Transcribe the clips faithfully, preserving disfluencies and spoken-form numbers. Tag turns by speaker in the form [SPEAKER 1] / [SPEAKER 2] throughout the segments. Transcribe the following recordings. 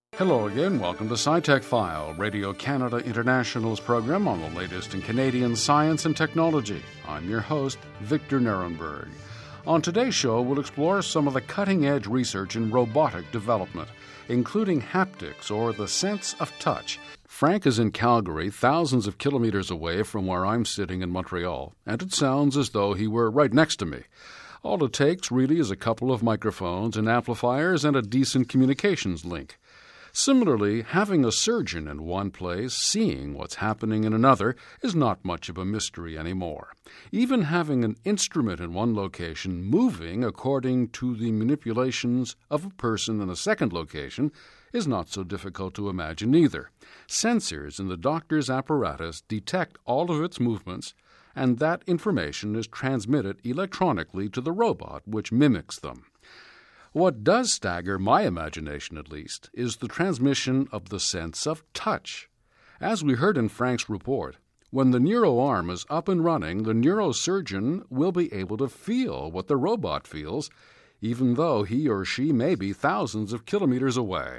[SPEAKER 1] Hello again. Welcome to SciTech File, Radio Canada International's program on the latest in Canadian science and technology. I'm your host, Victor Nuremberg. On today's show, we'll explore some of the cutting-edge research in robotic development, including haptics, or the sense of touch. Frank is in Calgary, thousands of kilometers away from where I'm sitting in Montreal, and it sounds as though he were right next to me. All it takes, really, is a couple of microphones and amplifiers and a decent communications link. Similarly, having a surgeon in one place, seeing what's happening in another, is not much of a mystery anymore. Even having an instrument in one location moving according to the manipulations of a person in a second location is not so difficult to imagine either. Sensors in the doctor's apparatus detect all of its movements, and that information is transmitted electronically to the robot, which mimics them. What does stagger my imagination, at least, is the transmission of the sense of touch. As we heard in Frank's report, when the neuroarm is up and running, the neurosurgeon will be able to feel what the robot feels, even though he or she may be thousands of kilometers away.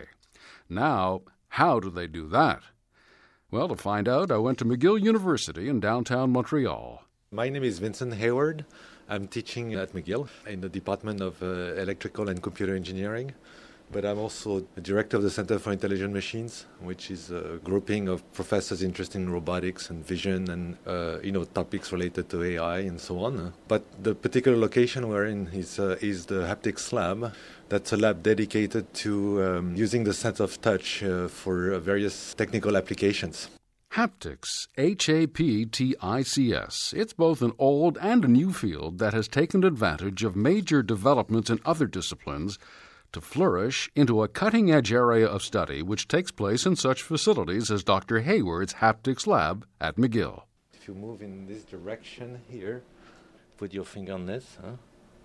[SPEAKER 1] Now, how do they do that? Well, to find out, I went to McGill University in downtown Montreal.
[SPEAKER 2] My name is Vincent Hayward. I'm teaching at McGill in the Department of uh, Electrical and Computer Engineering, but I'm also the director of the Center for Intelligent Machines, which is a grouping of professors interested in robotics and vision and uh, you know topics related to A I and so on. But the particular location we're in is, uh, is the Haptics Lab. That's a lab dedicated to um, using the sense of touch uh, for uh, various technical applications.
[SPEAKER 1] Haptics, H A P T I C S. It's both an old and a new field that has taken advantage of major developments in other disciplines to flourish into a cutting-edge area of study which takes place in such facilities as Doctor Hayward's Haptics Lab at McGill.
[SPEAKER 2] If you move in this direction here, put your finger on this, huh?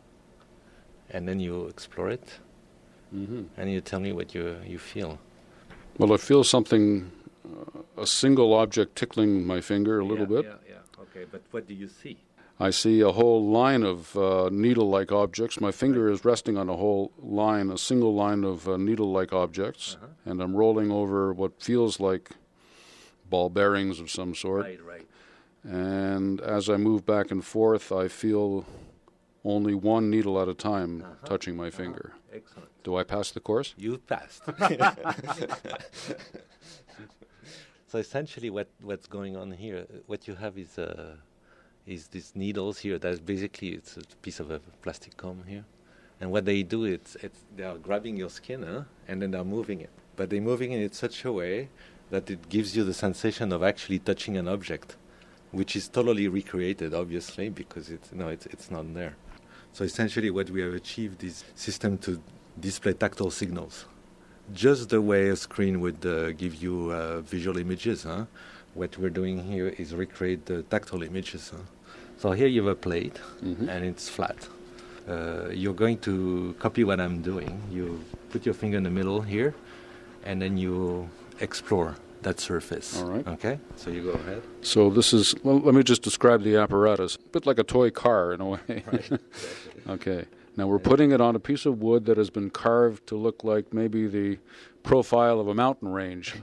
[SPEAKER 2] And then you explore it, mm-hmm. and you tell me what you you feel.
[SPEAKER 1] Well, I feel something... Uh, a single object tickling my finger a little
[SPEAKER 2] yeah,
[SPEAKER 1] bit.
[SPEAKER 2] Yeah, yeah, okay, but what do you see?
[SPEAKER 1] I see a whole line of uh, needle-like objects. My finger right. is resting on a whole line, a single line of uh, needle-like objects, uh-huh. and I'm rolling over what feels like ball bearings of some sort.
[SPEAKER 2] Right, right.
[SPEAKER 1] And as I move back and forth, I feel only one needle at a time uh-huh. touching my finger.
[SPEAKER 2] Uh-huh. Excellent.
[SPEAKER 1] Do I pass the course?
[SPEAKER 2] You passed. So essentially, what, what's going on here? What you have is uh, is these needles here. That's basically it's a piece of a plastic comb here, and what they do it's it's they are grabbing your skin, huh? And then they're moving it. But they're moving it in such a way that it gives you the sensation of actually touching an object, which is totally recreated, obviously, because it's no, it's it's not there. So essentially, what we have achieved is system to display tactile signals. Just the way a screen would uh, give you uh, visual images. Huh? What we're doing here is recreate the tactile images. Huh? So here you have a plate, mm-hmm. and it's flat. Uh, you're going to copy what I'm doing. You put your finger in the middle here, and then you explore that surface.
[SPEAKER 1] All right.
[SPEAKER 2] Okay? So you go ahead.
[SPEAKER 1] So this is, well, let me just describe the apparatus. A bit like a toy car in a way.
[SPEAKER 2] Right. Exactly.
[SPEAKER 1] Okay. Now we're putting it on a piece of wood that has been carved to look like maybe the profile of a mountain range.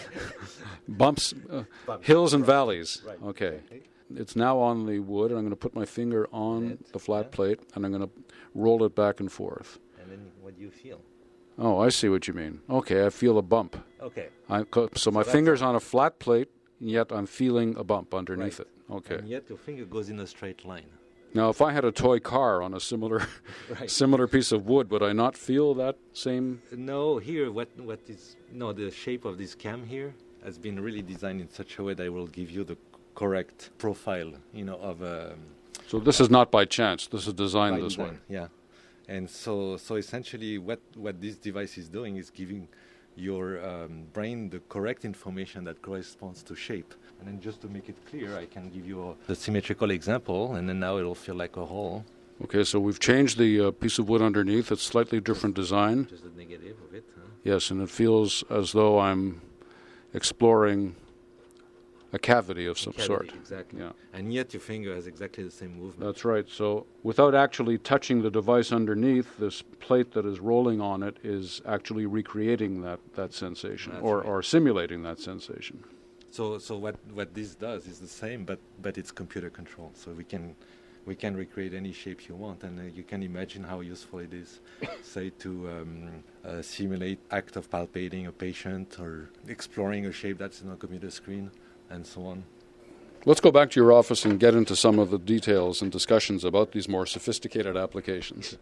[SPEAKER 1] Bumps, uh, Bumps, hills and right. valleys.
[SPEAKER 2] Right.
[SPEAKER 1] Okay. It's now on the wood, and I'm going to put my finger on
[SPEAKER 2] It,
[SPEAKER 1] the flat
[SPEAKER 2] yeah.
[SPEAKER 1] plate, and I'm going to roll it back and forth.
[SPEAKER 2] And then what do you feel?
[SPEAKER 1] Oh, I see what you mean. Okay, I feel a bump.
[SPEAKER 2] Okay.
[SPEAKER 1] I, so my
[SPEAKER 2] so
[SPEAKER 1] finger's on a flat plate, and yet I'm feeling a bump underneath
[SPEAKER 2] right.
[SPEAKER 1] it. Okay.
[SPEAKER 2] And yet your finger goes in a straight line.
[SPEAKER 1] Now, if I had a toy car on a similar
[SPEAKER 2] right.
[SPEAKER 1] similar piece of wood, would I not feel that same?
[SPEAKER 2] No, here, what what is, no, the shape of this cam here has been really designed in such a way that it will give you the correct profile, you know, of a... Um,
[SPEAKER 1] so this is not by chance, this is designed this
[SPEAKER 2] design,
[SPEAKER 1] way.
[SPEAKER 2] Yeah. And so, so essentially what, what this device is doing is giving your um, brain the correct information that corresponds to shape. And then just to make it clear, I can give you a, a symmetrical example, and then now it'll feel like a hole.
[SPEAKER 1] Okay, so we've changed the uh, piece of wood underneath. It's slightly different design.
[SPEAKER 2] Just the negative of it, huh?
[SPEAKER 1] Yes, and it feels as though I'm exploring a cavity of some
[SPEAKER 2] cavity,
[SPEAKER 1] sort.
[SPEAKER 2] Exactly.
[SPEAKER 1] Yeah.
[SPEAKER 2] And yet your finger has exactly the same movement.
[SPEAKER 1] That's right. So without actually touching the device underneath, this plate that is rolling on it is actually recreating that, that sensation or,
[SPEAKER 2] right.
[SPEAKER 1] or simulating that sensation.
[SPEAKER 2] So so what, what this does is the same, but, but it's computer controlled. So we can we can recreate any shape you want, and uh, you can imagine how useful it is, say, to um, uh, simulate act of palpating a patient or exploring a shape that's on a computer screen, and so on.
[SPEAKER 1] Let's go back to your office and get into some of the details and discussions about these more sophisticated applications.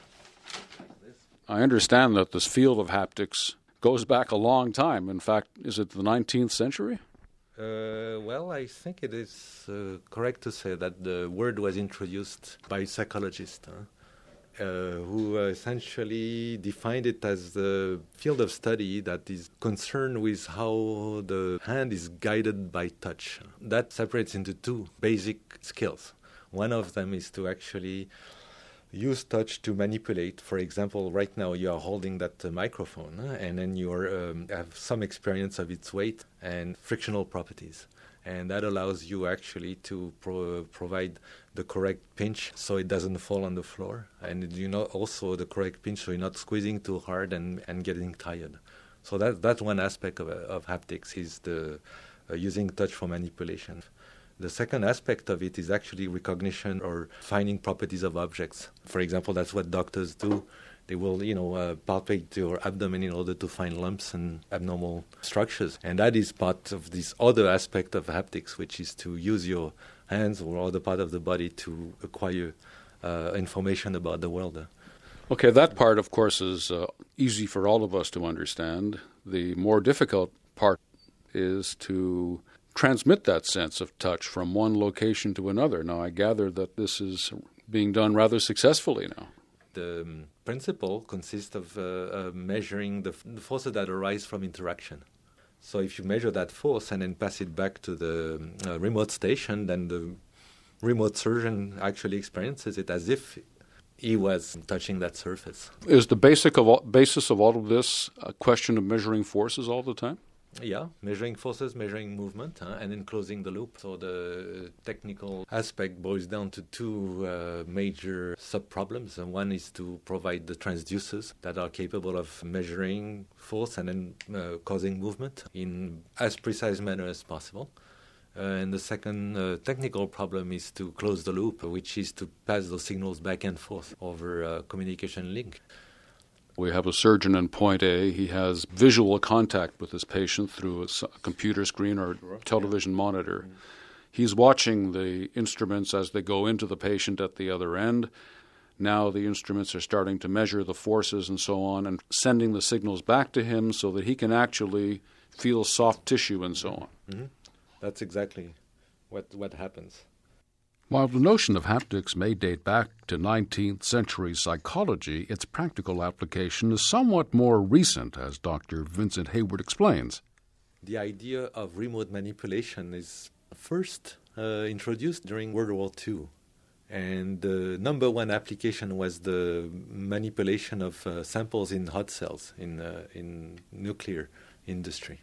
[SPEAKER 1] I understand that this field of haptics goes back a long time. In fact, is it the nineteenth century?
[SPEAKER 2] Uh, well, I think it is uh, correct to say that the word was introduced by psychologists huh? uh, who uh, essentially defined it as the field of study that is concerned with how the hand is guided by touch. That separates into two basic skills. One of them is to actually use touch to manipulate. For example, right now you are holding that uh, microphone uh, and then you um, have some experience of its weight and frictional properties. And that allows you actually to pro- provide the correct pinch so it doesn't fall on the floor. And you know also the correct pinch so you're not squeezing too hard and, and getting tired. So that, that's one aspect of, uh, of haptics is the uh, using touch for manipulation. The second aspect of it is actually recognition or finding properties of objects. For example, that's what doctors do. They will, you know, uh, palpate your abdomen in order to find lumps and abnormal structures. And that is part of this other aspect of haptics, which is to use your hands or other part of the body to acquire uh, information about the world.
[SPEAKER 1] Okay, that part, of course, is uh, easy for all of us to understand. The more difficult part is to transmit that sense of touch from one location to another. Now, I gather that this is being done rather successfully now.
[SPEAKER 2] The um, principle consists of uh, uh, measuring the, f- the forces that arise from interaction. So if you measure that force and then pass it back to the uh, remote station, then the remote surgeon actually experiences it as if he was touching that surface.
[SPEAKER 1] Is the basic of all, basis of all of this a question of measuring forces all the time?
[SPEAKER 2] Yeah, measuring forces, measuring movement, huh, and then closing the loop. So the technical aspect boils down to two uh, major sub-problems. And one is to provide the transducers that are capable of measuring force and then uh, causing movement in as precise manner as possible. Uh, and the second uh, technical problem is to close the loop, which is to pass those signals back and forth over a communication link.
[SPEAKER 1] We have a surgeon in point A. He has visual contact with his patient through a computer screen or television monitor. Mm-hmm. He's watching the instruments as they go into the patient at the other end. Now the instruments are starting to measure the forces and so on and sending the signals back to him so that he can actually feel soft tissue and so on.
[SPEAKER 2] Mm-hmm. That's exactly what, what happens.
[SPEAKER 1] While the notion of haptics may date back to nineteenth century psychology, its practical application is somewhat more recent, as Doctor Vincent Hayward explains.
[SPEAKER 2] The idea of remote manipulation is first uh, introduced during World War Two. And the number one application was the manipulation of uh, samples in hot cells in, uh, in nuclear industry.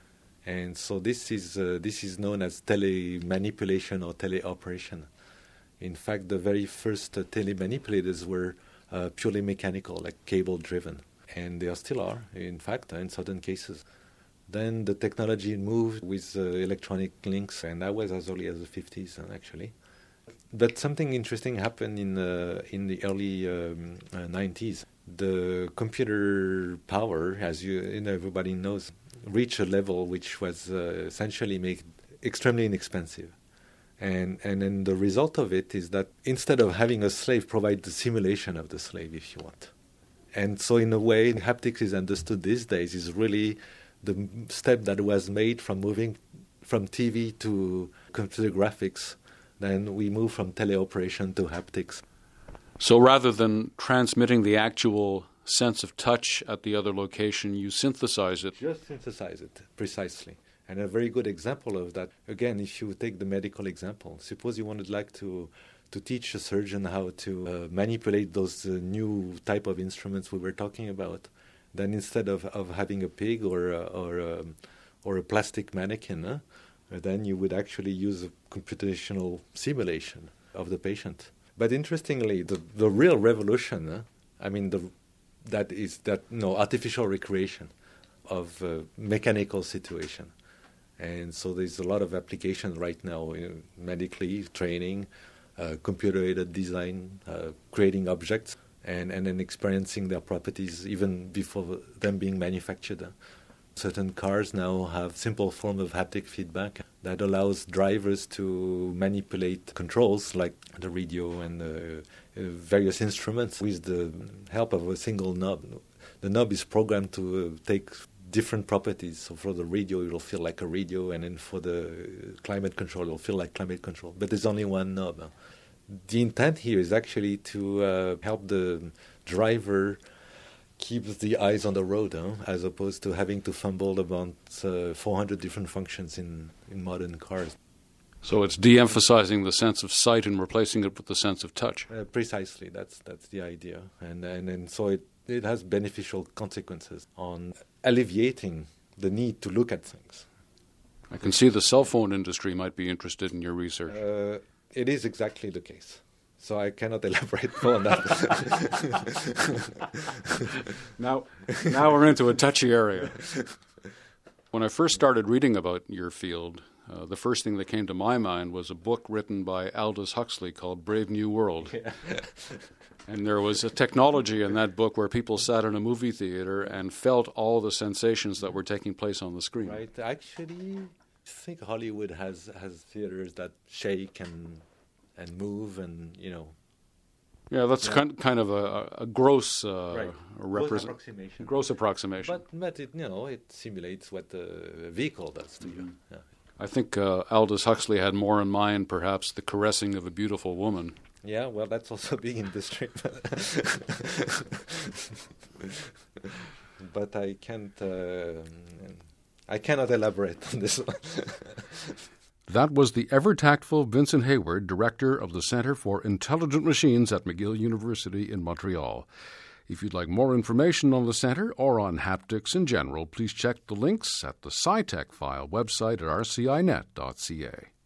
[SPEAKER 2] And so this is uh, this is known as tele-manipulation or teleoperation. In fact, the very first uh, tele-manipulators were uh, purely mechanical, like cable-driven. And they still are, in fact, in certain cases. Then the technology moved with uh, electronic links, and that was as early as the fifties, uh, actually. But something interesting happened in, uh, in the early um, uh, nineties. The computer power, as you, you know, everybody knows, reached a level which was uh, essentially made extremely inexpensive. And and then the result of it is that instead of having a slave provide the simulation of the slave, if you want. And so in a way, haptics is understood these days is really the step that was made from moving from T V to computer graphics. Then we move from teleoperation to haptics.
[SPEAKER 1] So rather than transmitting the actual sense of touch at the other location, you synthesize it.
[SPEAKER 2] Just synthesize it, precisely. And a very good example of that, again, if you take the medical example, suppose you wanted like to to teach a surgeon how to uh, manipulate those uh, new type of instruments we were talking about, then instead of, of having a pig or a, or a, or a plastic mannequin, huh, And then you would actually use a computational simulation of the patient. But interestingly, the, the real revolution, uh, I mean, the, that is that no artificial recreation of uh, mechanical situation. And so there's a lot of applications right now in medically, training, uh, computer-aided design, uh, creating objects, and, and then experiencing their properties even before them being manufactured. Certain cars now have simple form of haptic feedback that allows drivers to manipulate controls like the radio and the uh, various instruments with the help of a single knob. The knob is programmed to uh, take different properties. So for the radio, it'll feel like a radio, and then for the climate control, it'll feel like climate control. But there's only one knob. The intent here is actually to uh, help the driver keep the eyes on the road, huh? As opposed to having to fumble about uh, four hundred different functions in, in modern cars.
[SPEAKER 1] So it's de-emphasizing the sense of sight and replacing it with the sense of touch.
[SPEAKER 2] Uh, precisely, that's that's the idea, and and, and so it, it has beneficial consequences on alleviating the need to look at things.
[SPEAKER 1] I can see the cell phone industry might be interested in your research.
[SPEAKER 2] Uh, it is exactly the case. So I cannot elaborate more on that.
[SPEAKER 1] now, now we're into a touchy area. When I first started reading about your field, uh, the first thing that came to my mind was a book written by Aldous Huxley called Brave New World.
[SPEAKER 2] Yeah.
[SPEAKER 1] And there was a technology in that book where people sat in a movie theater and felt all the sensations that were taking place on the screen.
[SPEAKER 2] Right. Actually, I think Hollywood has, has theaters that shake and and move and, you know.
[SPEAKER 1] Yeah, that's yeah. Kind, kind of a, a gross uh,
[SPEAKER 2] right.
[SPEAKER 1] represent-
[SPEAKER 2] gross approximation.
[SPEAKER 1] Gross approximation.
[SPEAKER 2] But, but it, you know, it simulates what the vehicle does to mm-hmm. you. Yeah.
[SPEAKER 1] I think uh, Aldous Huxley had more in mind, perhaps, the caressing of a beautiful woman.
[SPEAKER 2] Yeah, well, that's also a big industry. But I can't, uh, I cannot elaborate on this one.
[SPEAKER 1] That was the ever-tactful Vincent Hayward, director of the Center for Intelligent Machines at McGill University in Montreal. If you'd like more information on the center or on haptics in general, please check the links at the SciTech File website at r c i net dot c a.